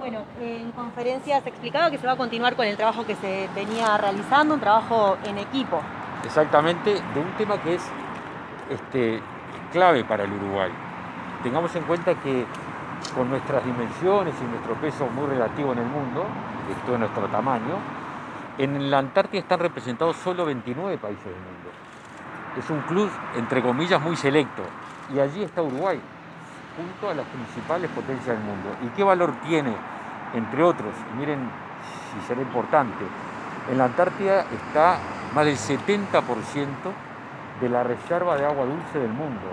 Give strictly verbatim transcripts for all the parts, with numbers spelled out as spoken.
Bueno, en conferencias se explicaba que se va a continuar con el trabajo que se venía realizando, un trabajo en equipo. Exactamente, de un tema que es este, clave para el Uruguay. Tengamos en cuenta que con nuestras dimensiones y nuestro peso muy relativo en el mundo, de todo nuestro tamaño, en la Antártida están representados solo veintinueve países del mundo. Es un club, entre comillas, muy selecto. Y allí está Uruguay, junto a las principales potencias del mundo. ¿Y qué valor tiene, entre otros? Miren si será importante. En la Antártida está más del setenta por ciento de la reserva de agua dulce del mundo.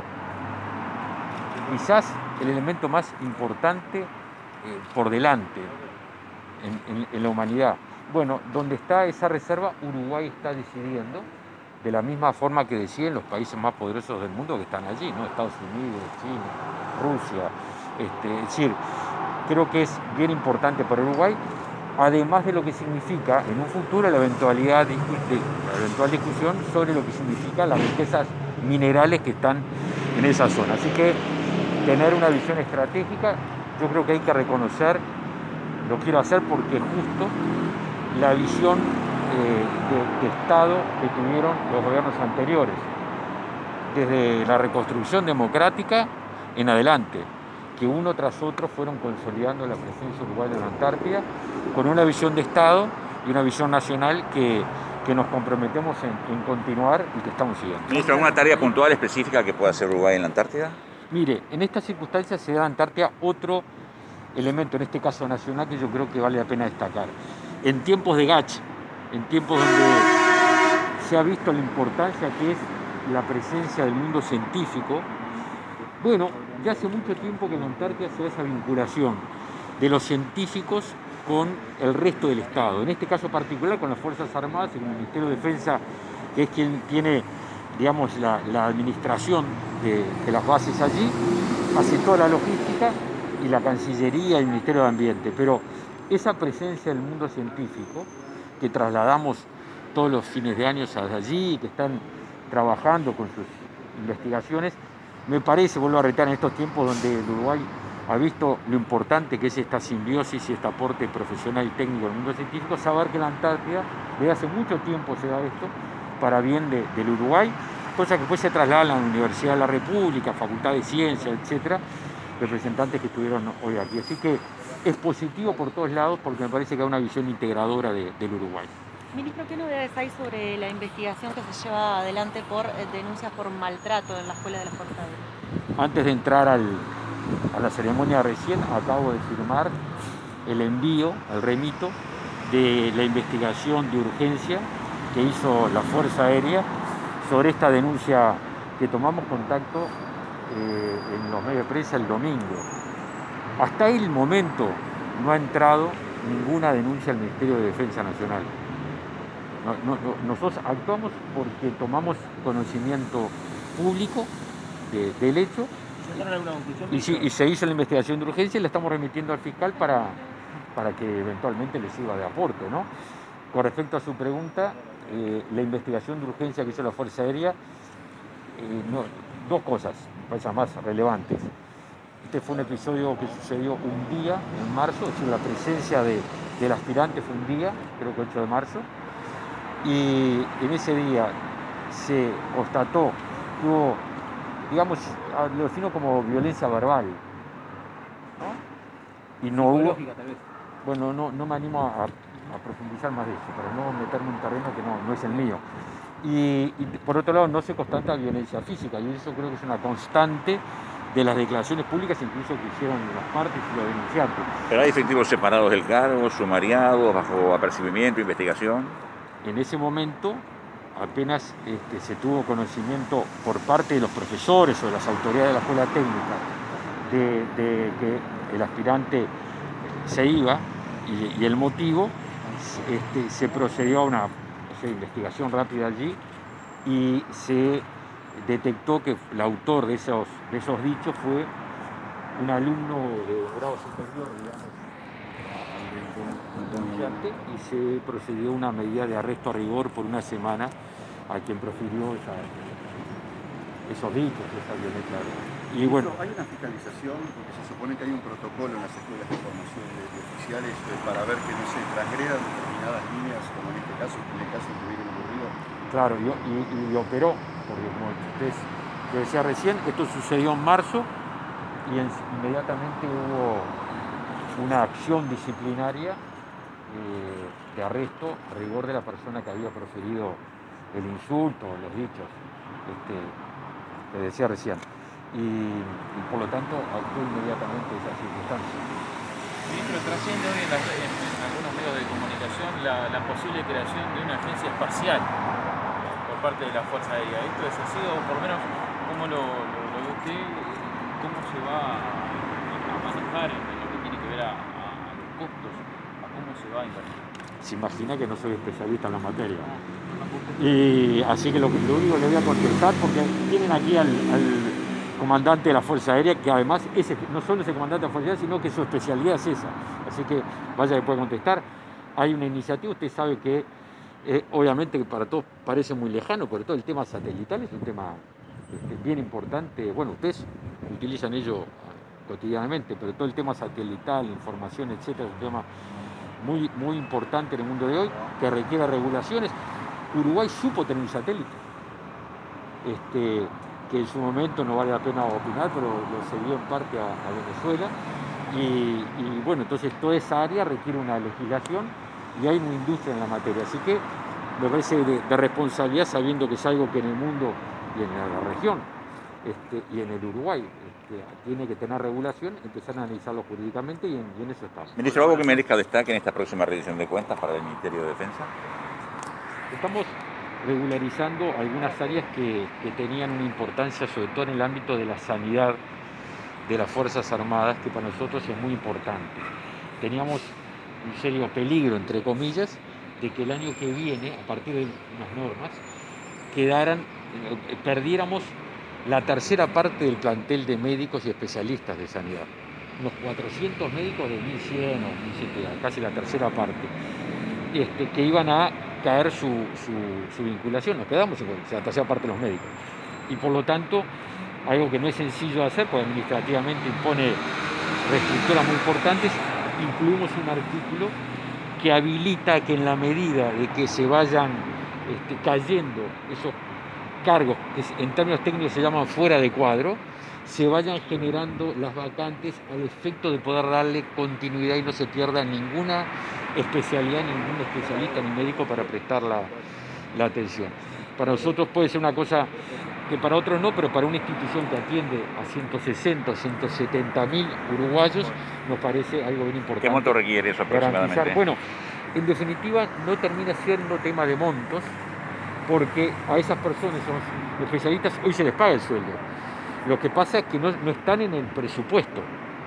Quizás el elemento más importante eh, por delante en, en, en la humanidad. Bueno, donde está esa reserva, Uruguay está decidiendo, de la misma forma que deciden los países más poderosos del mundo que están allí, ¿no? Estados Unidos, China, Rusia. Este, es decir, creo que es bien importante para Uruguay, además de lo que significa en un futuro la eventualidad de, de, la eventual discusión sobre lo que significa las riquezas minerales que están en esa zona. Así que tener una visión estratégica, yo creo que hay que reconocer, lo quiero hacer porque justo la visión eh, de, de Estado que tuvieron los gobiernos anteriores, desde la reconstrucción democrática en adelante, que uno tras otro fueron consolidando la presencia uruguaya en la Antártida, con una visión de Estado y una visión nacional que, que nos comprometemos en, en continuar y que estamos siguiendo. Ministro, ¿alguna tarea puntual específica que pueda hacer Uruguay en la Antártida? Mire, en estas circunstancias se da en la Antártida otro elemento, en este caso nacional, que yo creo que vale la pena destacar. En tiempos de Gach, en tiempos donde se ha visto la importancia que es la presencia del mundo científico, bueno, ya hace mucho tiempo que en la Antártida se da esa vinculación de los científicos con el resto del Estado, en este caso particular con las Fuerzas Armadas y el Ministerio de Defensa, que es quien tiene, digamos, la, la administración de, de las bases allí, hace toda la logística, y la Cancillería y el Ministerio de Ambiente. Pero esa presencia del mundo científico, que trasladamos todos los fines de año allí, que están trabajando con sus investigaciones, me parece, vuelvo a reiterar, en estos tiempos donde el Uruguay ha visto lo importante que es esta simbiosis y este aporte profesional y técnico del mundo científico, saber que la Antártida, desde hace mucho tiempo se da esto, para bien de, del Uruguay, cosa que después se traslada a la Universidad de la República, Facultad de Ciencias, etcétera, representantes que estuvieron hoy aquí. Así que es positivo por todos lados porque me parece que hay una visión integradora de, del Uruguay. Ministro, ¿qué novedades hay sobre la investigación que se lleva adelante por eh, denuncias por maltrato en la Escuela de la Fuerza Aérea? Antes de entrar al, a la ceremonia recién, acabo de firmar el envío, el remito, de la investigación de urgencia que hizo la Fuerza Aérea sobre esta denuncia que tomamos contacto eh, en los medios de prensa el domingo. Hasta el momento no ha entrado ninguna denuncia al Ministerio de Defensa Nacional. No, no, no, nosotros actuamos porque tomamos conocimiento público de, del hecho y, sí, y se hizo la investigación de urgencia y la estamos remitiendo al fiscal para, para que eventualmente le sirva de aporte, ¿no? Con respecto a su pregunta, eh, la investigación de urgencia que hizo la Fuerza Aérea, eh, no, dos cosas más relevantes. Este fue un episodio que sucedió un día en marzo, es decir, la presencia de, del aspirante fue un día, creo que ocho de marzo, y en ese día se constató que hubo, digamos, lo defino como violencia verbal, ¿no? Y no hubo, bueno, no, no me animo a, a profundizar más de eso, para no meterme en un terreno que no, no es el mío. Y, y por otro lado no se constata violencia física, y eso creo que es una constante de las declaraciones públicas, incluso que hicieron las partes y los denunciantes. ¿Pero hay efectivos separados del cargo, sumariados, bajo apercibimiento, investigación? En ese momento apenas este, se tuvo conocimiento por parte de los profesores o de las autoridades de la escuela técnica de, de que el aspirante se iba y, y el motivo, este, se procedió a una o sea, investigación rápida allí y se detectó que el autor de esos, de esos dichos fue un alumno de grado superior, digamos, denunciante, y se procedió a una medida de arresto a rigor por una semana a quien profirió esa, esos dichos, esa violencia. Y bueno, ¿hay una fiscalización? Porque se supone que hay un protocolo en las escuelas de formación de, de policiales eh, para ver que no se transgredan determinadas líneas, como en este caso, en el caso que viene ocurrido? Claro, y, y, y operó, porque como usted lo decía recién, esto sucedió en marzo y en, inmediatamente hubo una acción disciplinaria eh, de arresto a rigor de la persona que había proferido el insulto, los dichos, este, que decía recién. Y, y por lo tanto actuó inmediatamente esa circunstancia. Ministro, trasciende hoy en, la, en, en algunos medios de comunicación la, la posible creación de una agencia espacial por parte de la Fuerza Aérea. ¿Esto es así o por lo menos cómo lo, lo, lo ve usted? ¿Cómo se va a manejar en lo que tiene que ver a, a, a los costos? ¿A cómo se va a invertir? Se imagina que no soy especialista en la materia. Y así que lo, lo único que le voy a contestar, porque tienen aquí al, al comandante de la Fuerza Aérea, que además es, no solo es el comandante de la Fuerza Aérea, sino que su especialidad es esa. Así que vaya que puede contestar. Hay una iniciativa, usted sabe que eh, obviamente que para todos parece muy lejano, pero todo el tema satelital es un tema este, bien importante. Bueno, ustedes utilizan ello cotidianamente, pero todo el tema satelital, información, etcétera, es un tema muy, muy importante en el mundo de hoy, que requiere regulaciones. Uruguay supo tener un satélite, este, que en su momento no vale la pena opinar, pero lo cedió en parte a, a Venezuela. Y, y bueno, entonces toda esa área requiere una legislación y hay una industria en la materia. Así que me parece de, de responsabilidad, sabiendo que es algo que en el mundo y en la región este, y en el Uruguay este, tiene que tener regulación, empezar a analizarlo jurídicamente y en, y en eso estamos. Ministro, ¿algo que merezca destaque en esta próxima rendición de cuentas para el Ministerio de Defensa? Estamos regularizando algunas áreas que, que tenían una importancia, sobre todo en el ámbito de la sanidad de las Fuerzas Armadas, que para nosotros es muy importante. Teníamos un serio peligro, entre comillas, de que el año que viene, a partir de unas normas, quedaran, perdiéramos la tercera parte del plantel de médicos y especialistas de sanidad. Unos cuatrocientos médicos de mil cien o mil cien, casi la tercera parte, este, que iban a caer su, su, su vinculación. Nos quedamos con la tercera parte de los médicos. Y por lo tanto, algo que no es sencillo de hacer, porque administrativamente impone reestructuras muy importantes, incluimos un artículo que habilita que en la medida de que se vayan este, cayendo esos cargos, que en términos técnicos se llaman fuera de cuadro, se vayan generando las vacantes al efecto de poder darle continuidad y no se pierda ninguna especialidad, ningún especialista ni médico para prestar la, la atención. Para nosotros puede ser una cosa que para otros no, pero para una institución que atiende a ciento sesenta, ciento setenta mil uruguayos, nos parece algo bien importante. ¿Qué monto requiere eso aproximadamente? Garantizar. Bueno, en definitiva no termina siendo tema de montos, porque a esas personas, los especialistas, hoy se les paga el sueldo. Lo que pasa es que no, no están en el presupuesto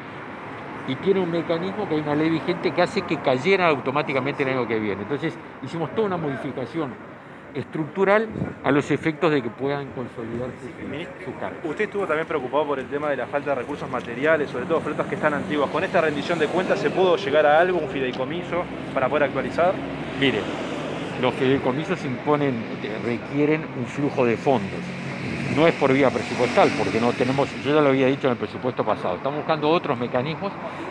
y tiene un mecanismo, que hay una ley vigente que hace que cayeran automáticamente el año que viene. Entonces hicimos toda una modificación estructural a los efectos de que puedan consolidarse su, su cargo. Usted estuvo también preocupado por el tema de la falta de recursos materiales, sobre todo flotas que están antiguas. ¿Con esta rendición de cuentas se pudo llegar a algo, un fideicomiso, para poder actualizar? Mire, los fideicomisos imponen, requieren un flujo de fondos. No es por vía presupuestal, porque no tenemos, yo ya lo había dicho en el presupuesto pasado, estamos buscando otros mecanismos.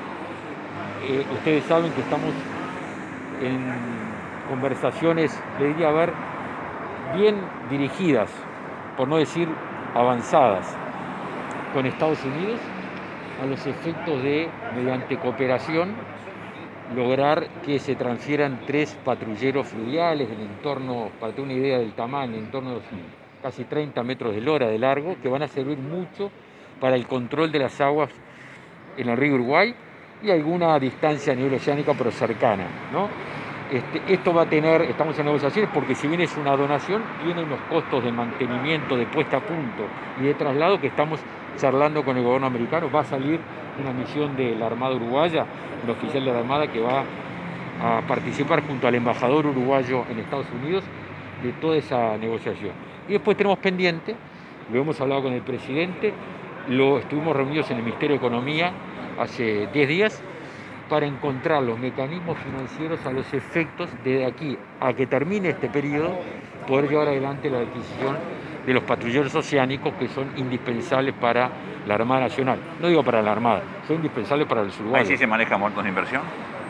Eh, ustedes saben que estamos en conversaciones, le diría, a ver, bien dirigidas, por no decir avanzadas, con Estados Unidos, a los efectos de, mediante cooperación, lograr que se transfieran tres patrulleros fluviales en entorno, para tener una idea del tamaño, en torno a los casi treinta metros de lora de largo, que van a servir mucho para el control de las aguas en el río Uruguay y alguna distancia a nivel oceánico, pero cercana, ¿no? Este, esto va a tener, estamos en negociaciones, porque si bien es una donación, tienen los costos de mantenimiento, de puesta a punto y de traslado, que estamos charlando con el gobierno americano. Va a salir una misión de la Armada Uruguaya, un oficial de la Armada que va a participar junto al embajador uruguayo en Estados Unidos de toda esa negociación. Y después tenemos pendiente, lo hemos hablado con el presidente, lo estuvimos reunidos en el Ministerio de Economía hace diez días, para encontrar los mecanismos financieros a los efectos de aquí a que termine este periodo, poder llevar adelante la adquisición de los patrulleros oceánicos, que son indispensables para la Armada Nacional. No digo para la Armada, son indispensables para los uruguayos. ¿Ahí sí se maneja montos de inversión?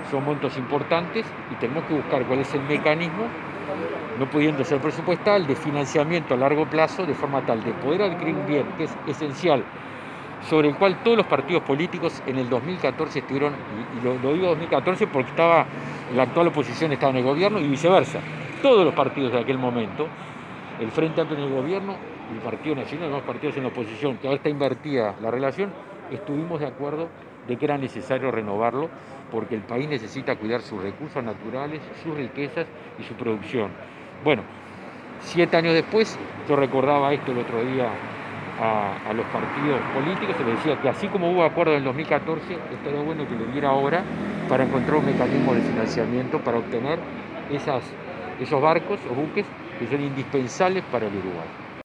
son montos importantes y tenemos que buscar cuál es el mecanismo, no pudiendo ser presupuestal, de financiamiento a largo plazo, de forma tal de poder adquirir un bien que es esencial, sobre el cual todos los partidos políticos en el dos mil catorce estuvieron, y lo, lo digo dos mil catorce porque estaba, la actual oposición estaba en el gobierno y viceversa, todos los partidos de aquel momento, el Frente Amplio en el gobierno, el Partido Nacional, los partidos en la oposición, que ahora está invertida la relación, estuvimos de acuerdo de que era necesario renovarlo porque el país necesita cuidar sus recursos naturales, sus riquezas y su producción. Bueno, siete años después, yo recordaba esto el otro día a, a los partidos políticos, se les decía que así como hubo acuerdo en el dos mil catorce, estaría bueno que lo hubiera ahora para encontrar un mecanismo de financiamiento para obtener esas, esos barcos o buques que son indispensables para el Uruguay.